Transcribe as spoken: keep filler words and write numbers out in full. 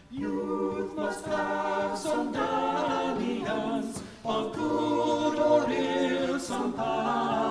Youth must have some dalliance of good or ill, some